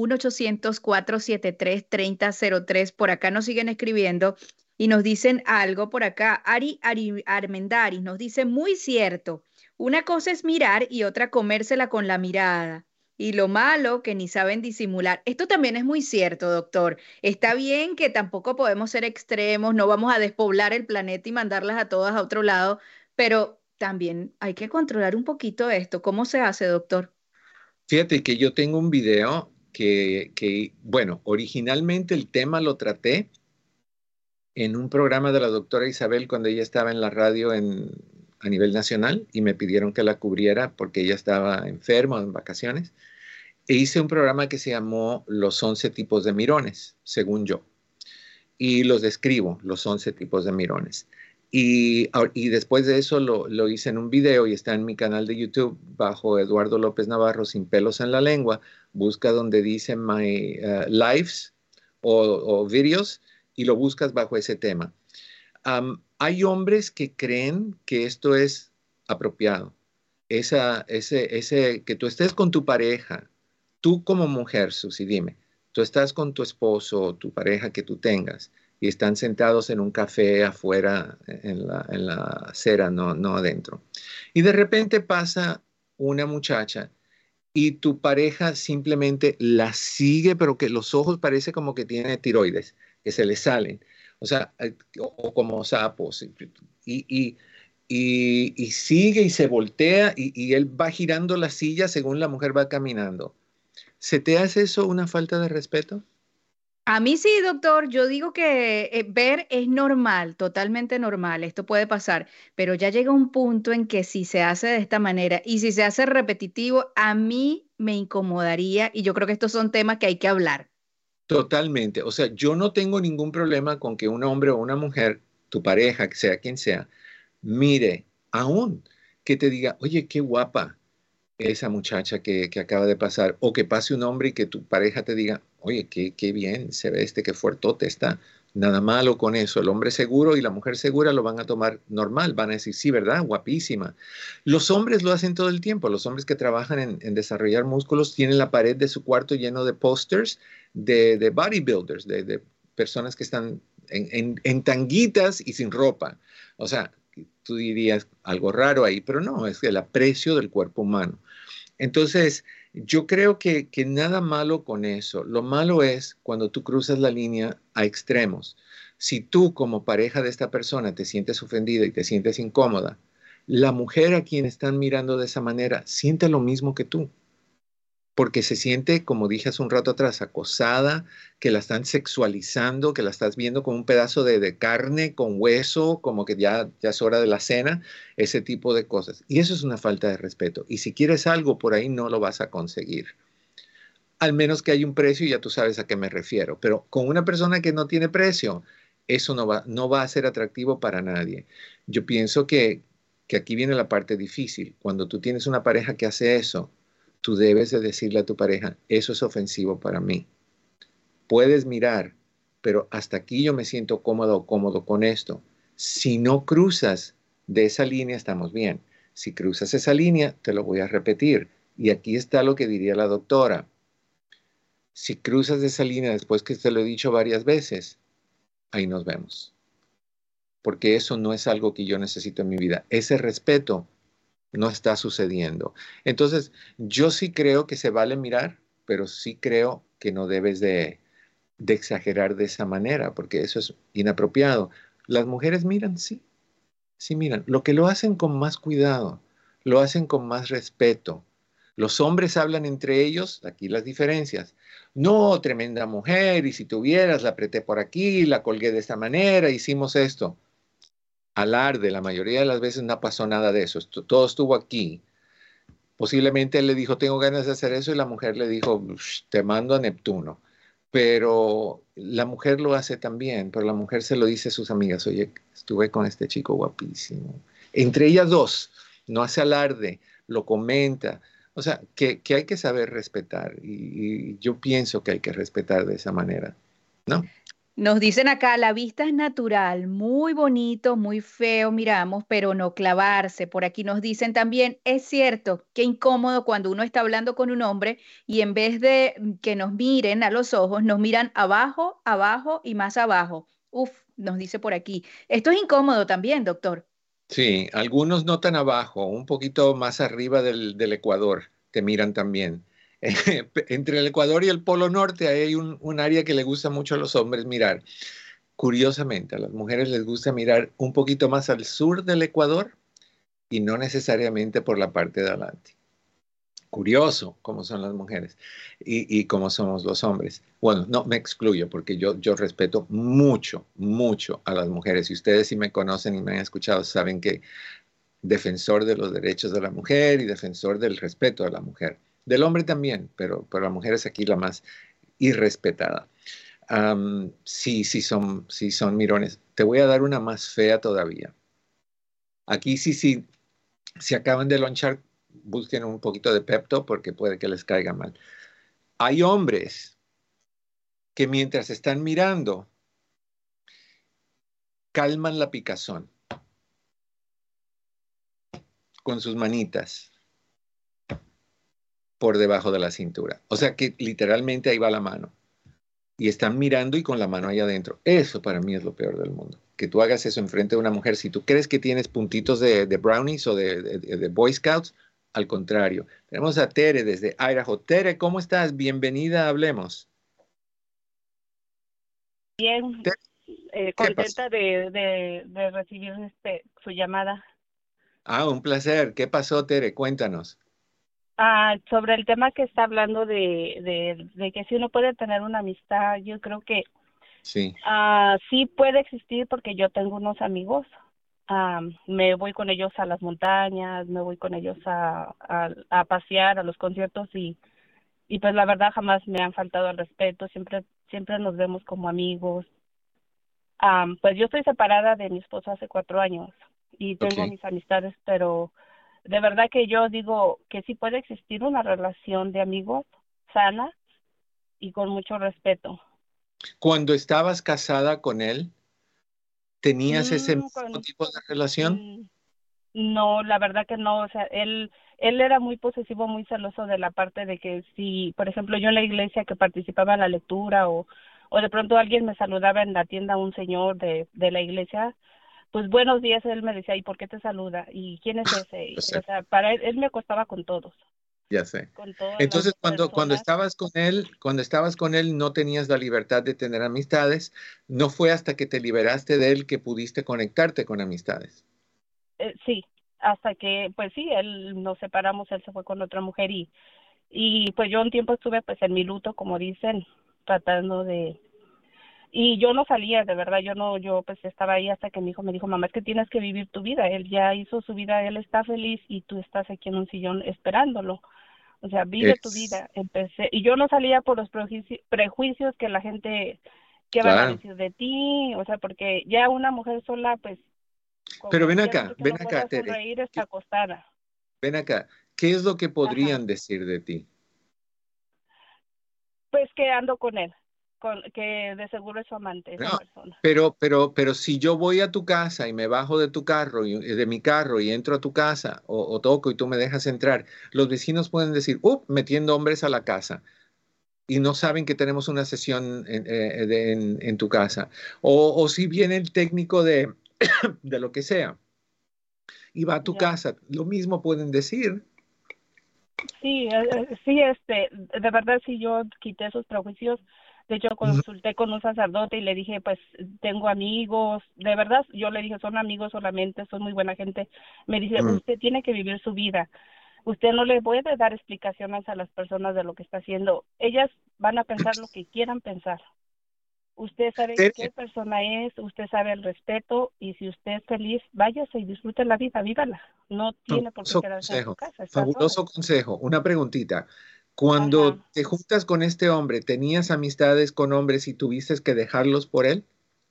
1-800-473-3003. Por acá nos siguen escribiendo y nos dicen algo por acá. Ari Armendaris nos dice, muy cierto, una cosa es mirar y otra comérsela con la mirada. Y lo malo que ni saben disimular. Esto también es muy cierto, doctor. Está bien que tampoco podemos ser extremos, no vamos a despoblar el planeta y mandarlas a todas a otro lado, pero también hay que controlar un poquito esto. ¿Cómo se hace, doctor? Fíjate que yo tengo un video bueno, originalmente el tema lo traté en un programa de la doctora Isabel cuando ella estaba en la radio a nivel nacional y me pidieron que la cubriera porque ella estaba enferma en vacaciones. E hice un programa que se llamó Los 11 tipos de mirones, según yo. Y los describo, los 11 tipos de mirones. Y después de eso lo hice en un video y está en mi canal de YouTube bajo Eduardo López Navarro, Sin Pelos en la Lengua. Busca donde dice My Lives o Videos y lo buscas bajo ese tema. Hay hombres que creen que esto es apropiado. Que tú estés con tu pareja, tú como mujer, Susi, dime, Tú estás con tu esposo o tu pareja que tú tengas y están sentados en un café afuera en la acera, no adentro. Y de repente pasa una muchacha y tu pareja simplemente la sigue, pero que los ojos parece como que tiene tiroides, que se le salen. O sea, o como sapos. Y sigue y se voltea y él va girando la silla según la mujer va caminando. ¿Se te hace eso una falta de respeto? A mí sí, doctor, yo digo que ver es normal, totalmente normal, esto puede pasar, pero ya llega un punto en que si se hace de esta manera y si se hace repetitivo, a mí me incomodaría y yo creo que estos son temas que hay que hablar. Totalmente. O sea, yo no tengo ningún problema con que un hombre o una mujer, tu pareja, que sea quien sea, mire, aún que te diga, oye, qué guapa esa muchacha que acaba de pasar, o que pase un hombre y que tu pareja te diga, oye, qué bien se ve qué fuertote está. Nada malo con eso. El hombre seguro y la mujer segura lo van a tomar normal, van a decir, sí, ¿verdad? Guapísima. Los hombres lo hacen todo el tiempo. Los hombres que trabajan en desarrollar músculos tienen la pared de su cuarto lleno de pósters de bodybuilders, de personas que están en tanguitas y sin ropa. O sea, tú dirías algo raro ahí, pero no, es el aprecio del cuerpo humano. Entonces, yo creo que nada malo con eso. Lo malo es cuando tú cruzas la línea a extremos. Si tú como pareja de esta persona te sientes ofendida y te sientes incómoda, la mujer a quien están mirando de esa manera siente lo mismo que tú. Porque se siente, como dije hace un rato atrás, acosada, que la están sexualizando, que la estás viendo como un pedazo de carne con hueso, como que ya es hora de la cena, ese tipo de cosas. Y eso es una falta de respeto. Y si quieres algo por ahí, no lo vas a conseguir. Al menos que haya un precio y ya tú sabes a qué me refiero. Pero con una persona que no tiene precio, eso no va a ser atractivo para nadie. Yo pienso que aquí viene la parte difícil. Cuando tú tienes una pareja que hace eso, tú debes de decirle a tu pareja, eso es ofensivo para mí. Puedes mirar, pero hasta aquí yo me siento cómodo o cómodo con esto. Si no cruzas de esa línea, estamos bien. Si cruzas esa línea, te lo voy a repetir. Y aquí está lo que diría la doctora. Si cruzas de esa línea después que te lo he dicho varias veces, ahí nos vemos. Porque eso no es algo que yo necesito en mi vida. Ese respeto no está sucediendo. Entonces, yo sí creo que se vale mirar, pero sí creo que no debes de exagerar de esa manera, porque eso es inapropiado. Las mujeres miran, sí miran. Lo que lo hacen con más cuidado, lo hacen con más respeto. Los hombres hablan entre ellos, aquí las diferencias. No, tremenda mujer, y si tuvieras, la apreté por aquí, la colgué de esta manera, hicimos esto. Alarde, la mayoría de las veces no pasó nada de eso, todo estuvo aquí. Posiblemente él le dijo, tengo ganas de hacer eso, y la mujer le dijo, te mando a Neptuno. Pero la mujer lo hace también, pero la mujer se lo dice a sus amigas, oye, estuve con este chico guapísimo. Entre ellas dos, no hace alarde, lo comenta. O sea, que hay que saber respetar, y yo pienso que hay que respetar de esa manera, ¿no? Nos dicen acá, la vista es natural, muy bonito, muy feo, miramos, pero no clavarse. Por aquí nos dicen también, es cierto, qué incómodo cuando uno está hablando con un hombre y en vez de que nos miren a los ojos, nos miran abajo, abajo y más abajo. Uf, nos dice por aquí. Esto es incómodo también, doctor. Sí, algunos no tan abajo, un poquito más arriba del Ecuador, te miran también. Entre el Ecuador y el Polo Norte hay un área que le gusta mucho a los hombres mirar. Curiosamente, a las mujeres les gusta mirar un poquito más al sur del Ecuador y no necesariamente por la parte de adelante. Curioso cómo son las mujeres y cómo somos los hombres. Bueno, no me excluyo porque yo respeto mucho, mucho a las mujeres. Y ustedes si me conocen y me han escuchado saben que defensor de los derechos de la mujer y defensor del respeto a la mujer. Del hombre también, pero la mujer es aquí la más irrespetada. Sí son mirones. Te voy a dar una más fea todavía. Aquí sí, si acaban de lonchar, busquen un poquito de Pepto porque puede que les caiga mal. Hay hombres que mientras están mirando, calman la picazón con sus manitas por debajo de la cintura. O sea que literalmente ahí va la mano. y están mirando y con la mano ahí adentro. Eso para mí es lo peor del mundo. Que tú hagas eso enfrente de una mujer. Si tú crees que tienes puntitos de brownies o de Boy Scouts, al contrario. Tenemos a Tere desde Idaho. Tere, ¿cómo estás? Bienvenida a Hablemos. Bien, contenta de recibir su llamada. Un placer. ¿Qué pasó, Tere? Cuéntanos. Sobre el tema que está hablando de que si uno puede tener una amistad, yo creo que sí, sí puede existir porque yo tengo unos amigos. Me voy con ellos a las montañas, me voy con ellos a pasear, a los conciertos y pues la verdad jamás me han faltado al respeto, siempre nos vemos como amigos. Pues yo estoy separada de mi esposo hace 4 años y tengo mis amistades, pero de verdad que yo digo que sí puede existir una relación de amigos sana y con mucho respeto. Cuando estabas casada con él, ¿tenías ese mismo tipo de relación? No, la verdad que no. O sea, él era muy posesivo, muy celoso de la parte de que si, por ejemplo, yo en la iglesia que participaba en la lectura o de pronto alguien me saludaba en la tienda, un señor de la iglesia, pues buenos días, él me decía, ¿y por qué te saluda? ¿Y quién es ese? O sea, para él me acostaba con todos. Ya sé. Con todas Entonces, las cuando estabas con él, no tenías la libertad de tener amistades. No fue hasta que te liberaste de él que pudiste conectarte con amistades. Sí, hasta que, pues sí, nos separamos, él se fue con otra mujer y pues yo un tiempo estuve pues en mi luto, como dicen, tratando y yo no salía, de verdad, yo pues estaba ahí hasta que mi hijo me dijo, mamá, es que tienes que vivir tu vida, él ya hizo su vida, él está feliz y tú estás aquí en un sillón esperándolo. O sea, vive tu vida. Y yo no salía por los prejuicios que la gente, que van a decir de ti, o sea, porque ya una mujer sola, pues. Pero ven acá, Tere. Sonreír está acostada. Ven acá, ¿qué es lo que podrían decir de ti? Pues que ando con él, que de seguro es su amante, esa persona. Pero si yo voy a tu casa y me bajo de mi carro y entro a tu casa o toco y tú me dejas entrar, los vecinos pueden decir, metiendo hombres a la casa y no saben que tenemos una sesión en tu casa. O si viene el técnico de lo que sea y va a tu casa, lo mismo pueden decir. Sí, de verdad sí yo quité esos prejuicios. De hecho, consulté con un sacerdote y le dije, pues, tengo amigos. De verdad, yo le dije, son amigos solamente, son muy buena gente. Me dice, usted tiene que vivir su vida. Usted no le puede dar explicaciones a las personas de lo que está haciendo. Ellas van a pensar lo que quieran pensar. Usted sabe qué persona es, usted sabe el respeto, y si usted es feliz, váyase y disfrute la vida, vívala. No tiene por qué quedarse en su casa. Fabuloso consejo. Una preguntita. Cuando te juntas con este hombre, ¿tenías amistades con hombres y tuviste que dejarlos por él?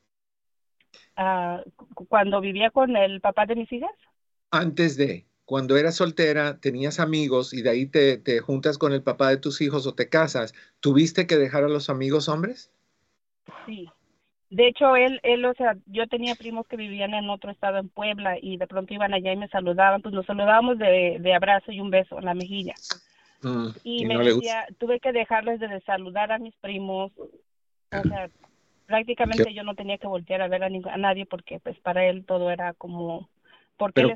Cuando vivía con el papá de mis hijas. Cuando eras soltera, tenías amigos y de ahí te juntas con el papá de tus hijos o te casas, ¿tuviste que dejar a los amigos hombres? Sí. De hecho, él, o sea, yo tenía primos que vivían en otro estado, en Puebla, y de pronto iban allá y me saludaban, pues nos saludábamos de abrazo y un beso en la mejilla. Y me decía, tuve que dejarles de saludar a mis primos, o sea, prácticamente yo no tenía que voltear a ver a nadie porque pues para él todo era como, ¿por qué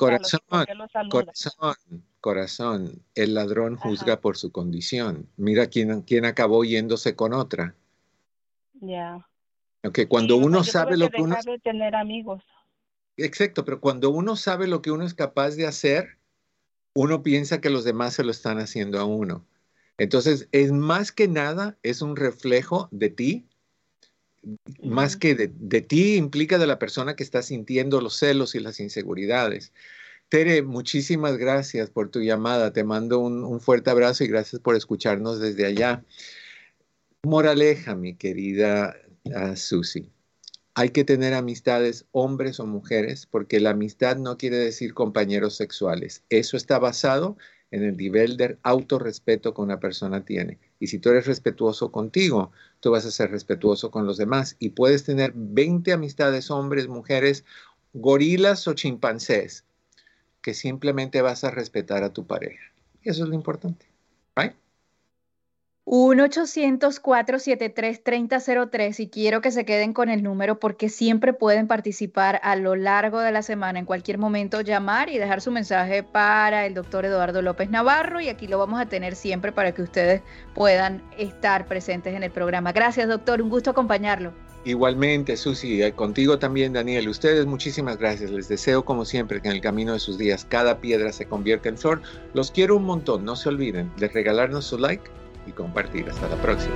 corazón, el ladrón juzga por su condición. Mira quién acabó yéndose con otra. Ya. Okay, cuando uno sabe lo que uno de tener amigos. Exacto, pero cuando uno sabe lo que uno es capaz de hacer, uno piensa que los demás se lo están haciendo a uno. Entonces, es más que nada, es un reflejo de ti, más que de ti implica de la persona que está sintiendo los celos y las inseguridades. Tere, muchísimas gracias por tu llamada. Te mando un fuerte abrazo y gracias por escucharnos desde allá. Moraleja, mi querida Susi. Hay que tener amistades, hombres o mujeres, porque la amistad no quiere decir compañeros sexuales. Eso está basado en el nivel de autorrespeto que una persona tiene. Y si tú eres respetuoso contigo, tú vas a ser respetuoso con los demás. Y puedes tener 20 amistades, hombres, mujeres, gorilas o chimpancés, que simplemente vas a respetar a tu pareja. Y eso es lo importante. ¿Right? 1-800-473-3003 y quiero que se queden con el número porque siempre pueden participar a lo largo de la semana, en cualquier momento llamar y dejar su mensaje para el doctor Eduardo López Navarro y aquí lo vamos a tener siempre para que ustedes puedan estar presentes en el programa. Gracias, doctor, un gusto acompañarlo. Igualmente, Susi, contigo también, Daniel. Ustedes, muchísimas gracias. Les deseo, como siempre, que en el camino de sus días cada piedra se convierta en flor. Los quiero un montón. No se olviden de regalarnos su like y compartir. Hasta la próxima.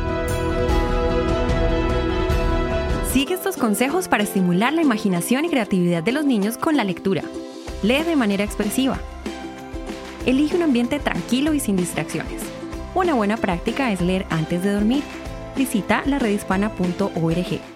Sigue estos consejos para estimular la imaginación y creatividad de los niños con la lectura. Lee de manera expresiva. Elige un ambiente tranquilo y sin distracciones. Una buena práctica es leer antes de dormir. Visita laredhispana.org.